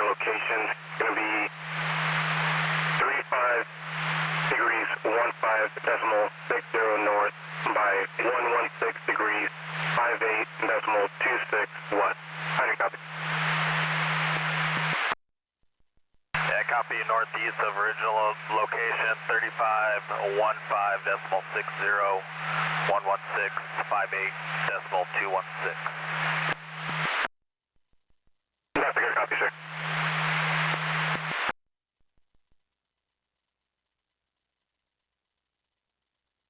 location. Going to be 35 degrees 15.60 north by 116 degrees 58.26 west. How do you copy? Yeah, copy northeast of original location, 3515.60, 116, 58.216.